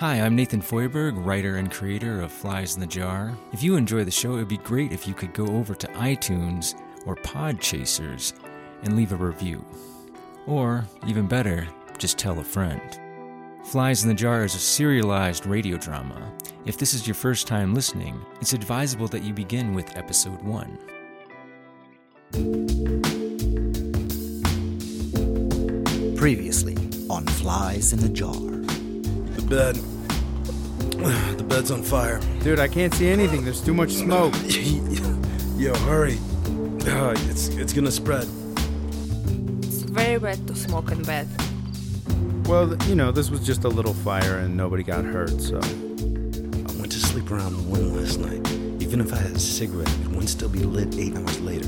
Hi, I'm Nathan Feuerberg, writer and creator of Flies in the Jar. If you enjoy the show, it would be great if you could go over to iTunes or Podchasers and leave a review. Or, even better, just tell a friend. Flies in the Jar is a serialized radio drama. If this is your first time listening, it's advisable that you begin with episode 1. Previously on Flies in the Jar. The bed's on fire. Dude, I can't see anything. There's too much smoke. Yo, hurry. It's gonna spread. It's very bad to smoke in bed. Well, this was just a little fire and nobody got hurt, so... I went to sleep around 1 last night. Even if I had a cigarette, it wouldn't still be lit 8 hours later.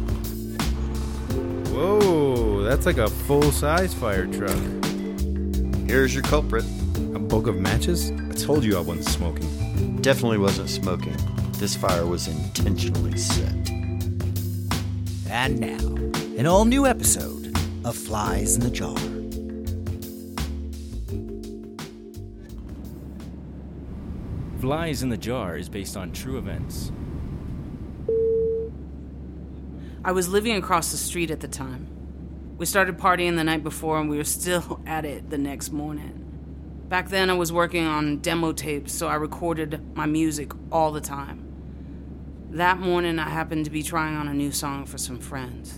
Whoa, that's like a full-size fire truck. Here's your culprit. A book of matches? I told you I wasn't smoking. Definitely wasn't smoking. This fire was intentionally set. And now, an all-new episode of Flies in the Jar. Flies in the Jar is based on true events. I was living across the street at the time. We started partying the night before and we were still at it the next morning. Back then I was working on demo tapes, so I recorded my music all the time. That morning I happened to be trying on a new song for some friends.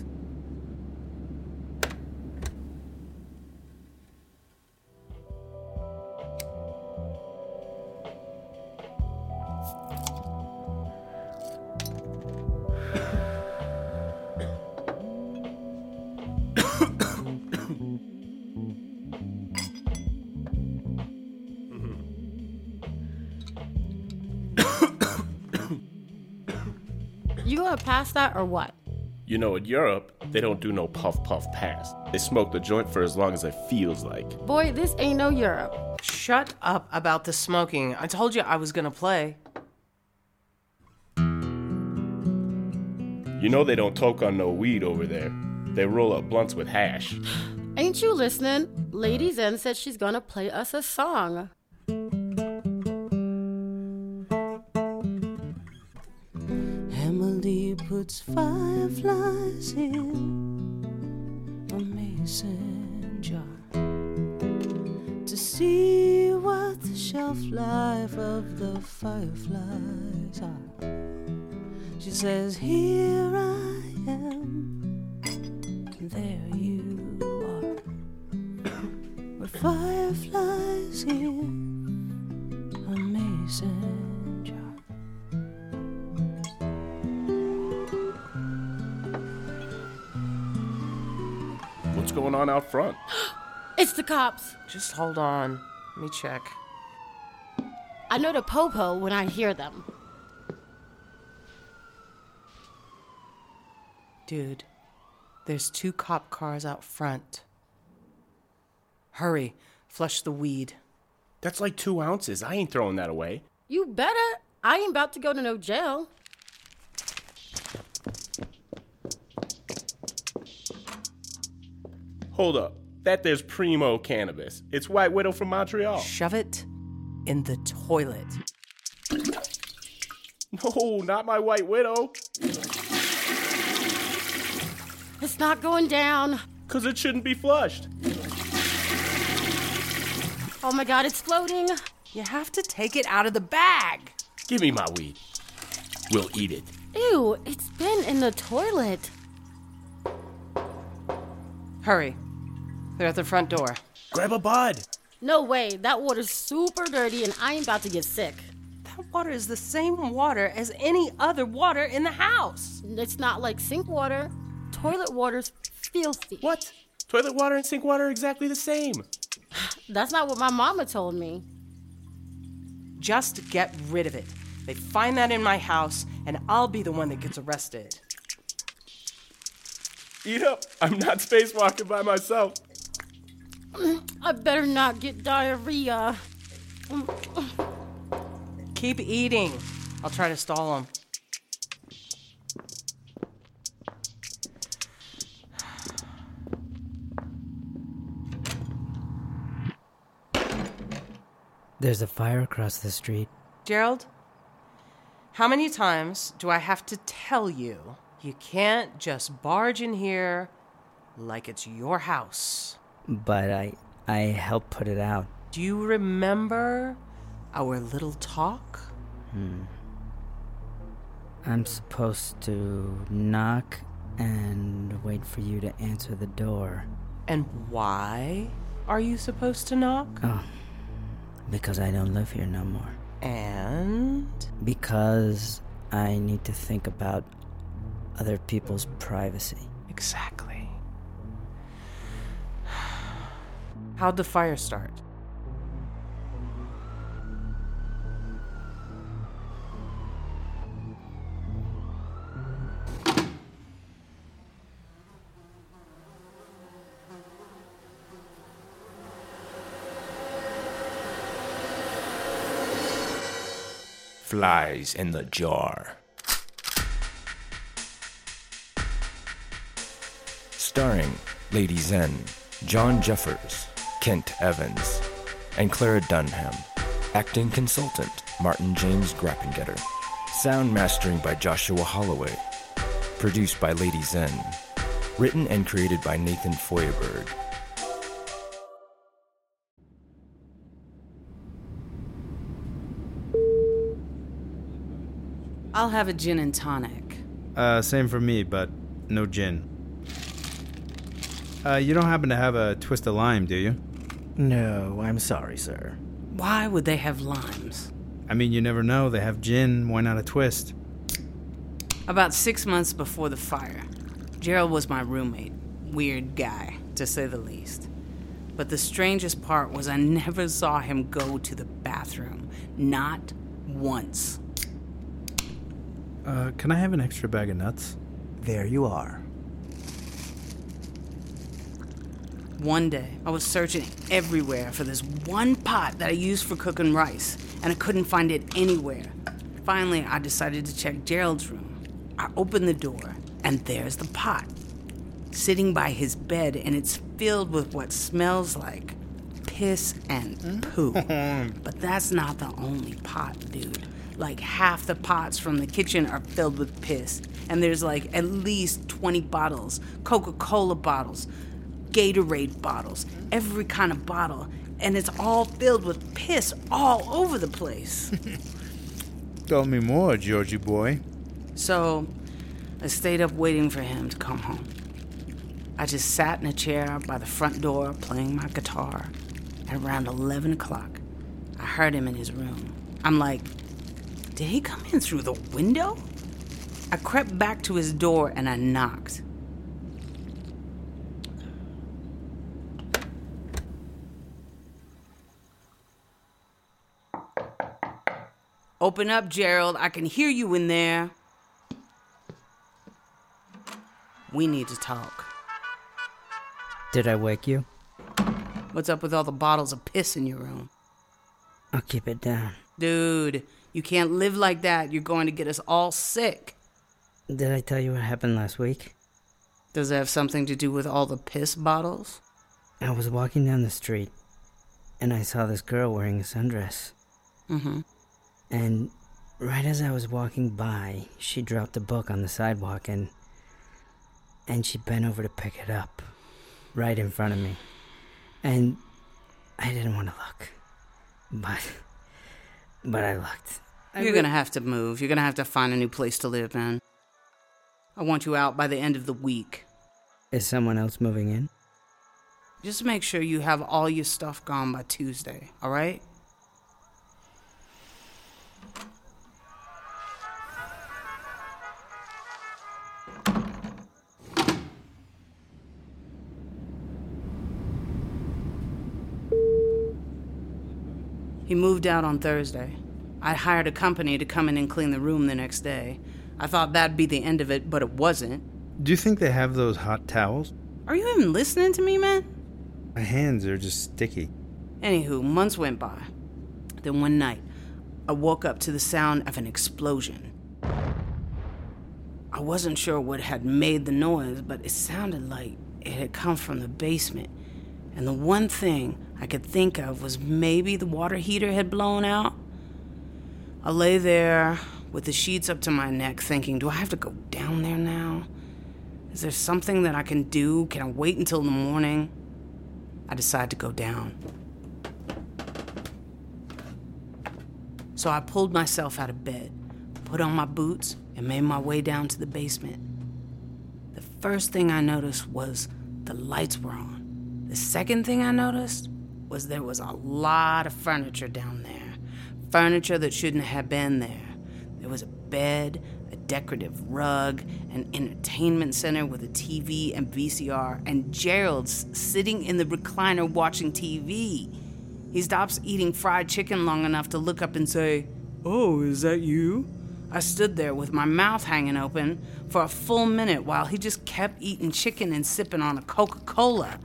You gonna pass that or what? You know, in Europe, they don't do no puff puff pass. They smoke the joint for as long as it feels like. Boy, this ain't no Europe. Shut up about the smoking. I told you I was gonna play. You know they don't toke on no weed over there. They roll up blunts with hash. Ain't you listening? Lady Zen said she's gonna play us a song. Emily puts fireflies in a mason jar to see what the shelf life of the fireflies are. She says, here I am, and there you are, with fireflies in a mason jar. What's going on out front? It's the cops. Just hold on. Let me check. I know the po-po when I hear them. Dude, there's 2 cop cars out front. Hurry, flush the weed. That's like 2 ounces. I ain't throwing that away. You better. I ain't about to go to no jail. Hold up. That there's Primo cannabis. It's White Widow from Montreal. Shove it in the toilet. No, not my White Widow. It's not going down. 'Cause it shouldn't be flushed. Oh my God, it's floating. You have to take it out of the bag. Give me my weed. We'll eat it. Ew, it's been in the toilet. Hurry. They're at the front door. Grab a bud. No way, that water's super dirty and I ain't about to get sick. That water is the same water as any other water in the house. It's not like sink water. Toilet water's filthy. What? Toilet water and sink water are exactly the same. That's not what my mama told me. Just get rid of it. They find that in my house, and I'll be the one that gets arrested. Eat up. I'm not spacewalking by myself. I better not get diarrhea. Keep eating. I'll try to stall them. There's a fire across the street. Gerald, how many times do I have to tell you you can't just barge in here like it's your house? But I helped put it out. Do you remember our little talk? I'm supposed to knock and wait for you to answer the door. And why are you supposed to knock? Oh, because I don't live here no more. And? Because I need to think about other people's privacy. Exactly. How'd the fire start? Flies in the Jar. Starring Lady Zen, John Jeffers, Kent Evans, and Clara Dunham. Acting consultant, Martin James Grappengetter. Sound mastering by Joshua Holloway. Produced by Lady Zen. Written and created by Nathan Feuerberg. I'll have a gin and tonic. Same for me, but no gin. You don't happen to have a twist of lime, do you? No, I'm sorry, sir. Why would they have limes? I mean, you never know. They have gin. Why not a twist? About 6 months before the fire, Gerald was my roommate. Weird guy, to say the least. But the strangest part was I never saw him go to the bathroom. Not once. Can I have an extra bag of nuts? There you are. One day, I was searching everywhere for this one pot that I used for cooking rice, and I couldn't find it anywhere. Finally, I decided to check Gerald's room. I opened the door, and there's the pot, sitting by his bed, and it's filled with what smells like piss and poo. But that's not the only pot, dude. Like half the pots from the kitchen are filled with piss, and there's like at least 20 bottles, Coca-Cola bottles, Gatorade bottles, every kind of bottle, and it's all filled with piss all over the place. Tell me more, Georgie boy. So, I stayed up waiting for him to come home. I just sat in a chair by the front door playing my guitar, and around 11 o'clock, I heard him in his room. I'm like, did he come in through the window? I crept back to his door and I knocked. Open up, Gerald. I can hear you in there. We need to talk. Did I wake you? What's up with all the bottles of piss in your room? I'll keep it down. Dude, you can't live like that. You're going to get us all sick. Did I tell you what happened last week? Does it have something to do with all the piss bottles? I was walking down the street, and I saw this girl wearing a sundress. Mm-hmm. And right as I was walking by, she dropped a book on the sidewalk, and she bent over to pick it up, right in front of me. And I didn't want to look, but I looked. You're going to have to move. You're going to have to find a new place to live, man. I want you out by the end of the week. Is someone else moving in? Just make sure you have all your stuff gone by Tuesday, all right? He moved out on Thursday. I hired a company to come in and clean the room the next day. I thought that'd be the end of it, but it wasn't. Do you think they have those hot towels? Are you even listening to me, man? My hands are just sticky. Anywho, months went by. Then one night, I woke up to the sound of an explosion. I wasn't sure what had made the noise, but it sounded like it had come from the basement. and the one thing I could think of was maybe the water heater had blown out. I lay there with the sheets up to my neck thinking, do I have to go down there now? Is there something that I can do? Can I wait until the morning? I decide to go down. So I pulled myself out of bed, put on my boots, and made my way down to the basement. The first thing I noticed was the lights were on. The second thing I noticed was there was a lot of furniture down there. Furniture that shouldn't have been there. There was a bed, a decorative rug, an entertainment center with a TV and VCR, and Gerald's sitting in the recliner watching TV. He stops eating fried chicken long enough to look up and say, "Oh, is that you?" I stood there with my mouth hanging open for a full minute while he just kept eating chicken and sipping on a Coca-Cola.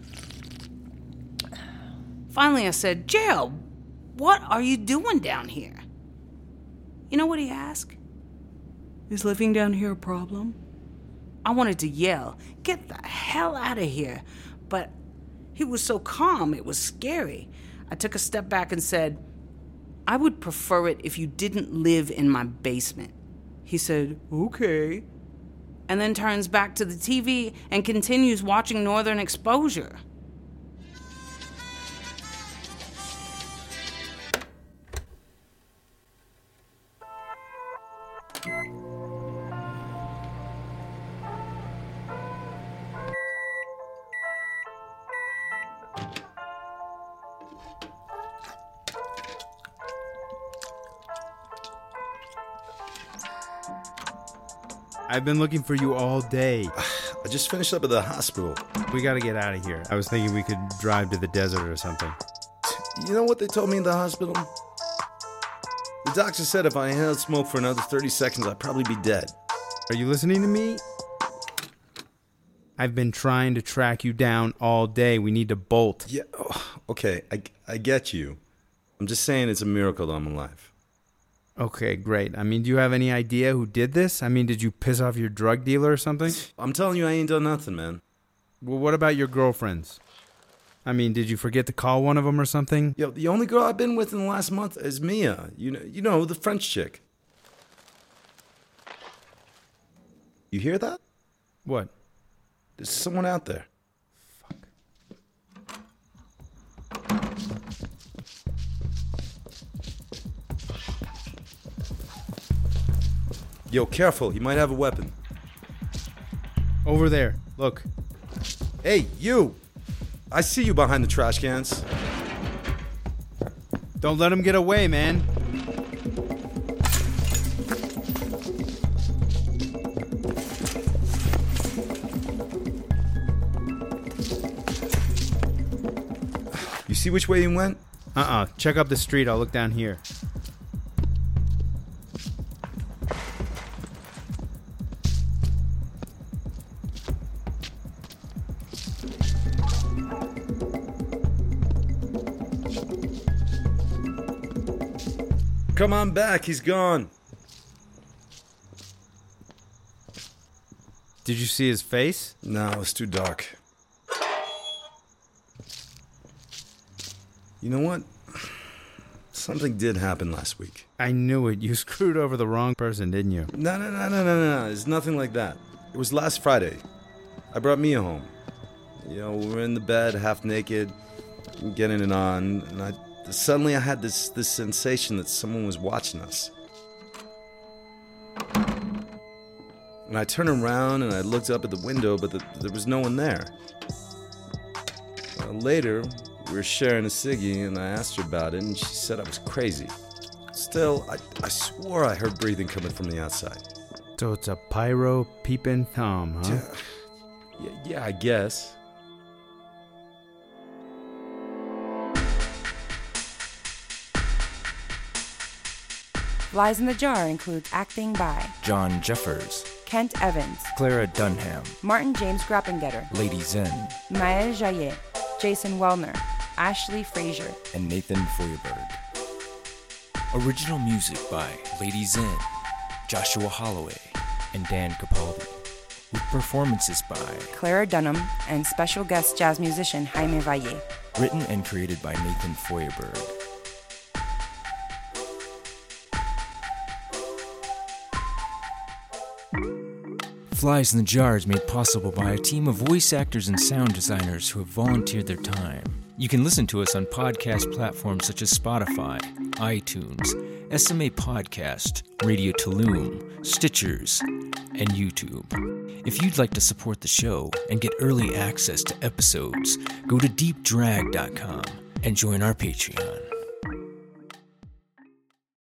Finally, I said, "Gerald, what are you doing down here?" You know what he asked? "Is living down here a problem?" I wanted to yell, "Get the hell out of here!" But he was so calm, it was scary. I took a step back and said, "I would prefer it if you didn't live in my basement." He said, "Okay," and then turns back to the TV and continues watching Northern Exposure. I've been looking for you all day. I just finished up at the hospital. We gotta get out of here. I was thinking we could drive to the desert or something. You know what they told me in the hospital? The doctor said if I inhaled smoke for another 30 seconds, I'd probably be dead. Are you listening to me? I've been trying to track you down all day. We need to bolt. Yeah, okay, I get you. I'm just saying it's a miracle that I'm alive. Okay, great. I mean, do you have any idea who did this? I mean, did you piss off your drug dealer or something? I'm telling you, I ain't done nothing, man. Well, what about your girlfriends? I mean, did you forget to call one of them or something? Yo, the only girl I've been with in the last month is Mia. You know, the French chick. You hear that? What? There's someone out there. Yo, careful. He might have a weapon. Over there. Look. Hey, you! I see you behind the trash cans. Don't let him get away, man. You see which way he went? Check up the street. I'll look down here. Come on back, he's gone. Did you see his face? No, it's too dark. You know what? Something did happen last week. I knew it. You screwed over the wrong person, didn't you? No. It's nothing like that. It was last Friday. I brought Mia home. You know, we were in the bed, half naked, getting it on, and suddenly I had this sensation that someone was watching us. And I turned around and I looked up at the window, but there was no one there. Later, we were sharing a ciggy and I asked her about it and she said I was crazy. Still, I swore I heard breathing coming from the outside. So it's a pyro peeping Tom, huh? Yeah, I guess. Flies in the Jar includes acting by John Jeffers, Kent Evans, Clara Dunham, Martin James Grappengetter, Lady Zen, Maël Jaillet, Jason Wellner, Ashley Frazier, and Nathan Feuerberg. Original music by Lady Zen, Joshua Holloway, and Dan Capaldi. with performances by Clara Dunham and special guest jazz musician Jaime Valle. Written and created by Nathan Feuerberg. Flies in the Jar is made possible by a team of voice actors and sound designers who have volunteered their time. You can listen to us on podcast platforms such as Spotify, iTunes, SMA Podcast, Radio Tulum, Stitchers, and YouTube. If you'd like to support the show and get early access to episodes, go to deepdrag.com and join our Patreon.